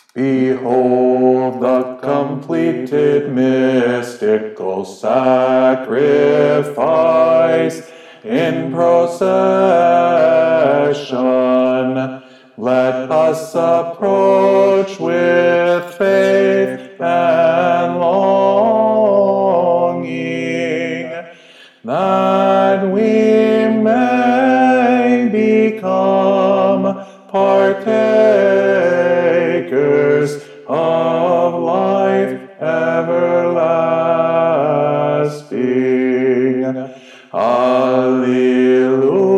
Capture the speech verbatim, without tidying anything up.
Behold the completed mystical sacrifice in procession. Let us approach with faith and longing, that we may become partakers of life everlasting. Alleluia.